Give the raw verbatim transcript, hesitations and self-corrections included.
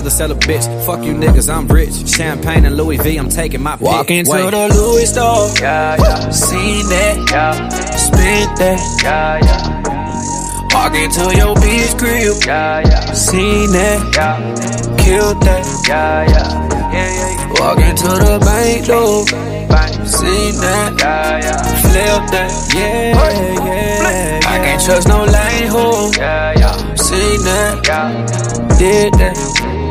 rather sell a bitch. Fuck you niggas, I'm rich. Champagne and Louis V, I'm taking my pick. Walk into Wait. the Louis store, Yeah, yeah, seen that, yeah, spent that. yeah, yeah, Walk into your bitch crib, yeah, yeah, seen that, yeah, killed that. yeah, yeah, yeah, yeah. Walk into the bank door, Bang. seen that, Yeah, yeah, flip that. Yeah, yeah, I can't trust no lame hoe, yeah, yeah, seen that, yeah. did that.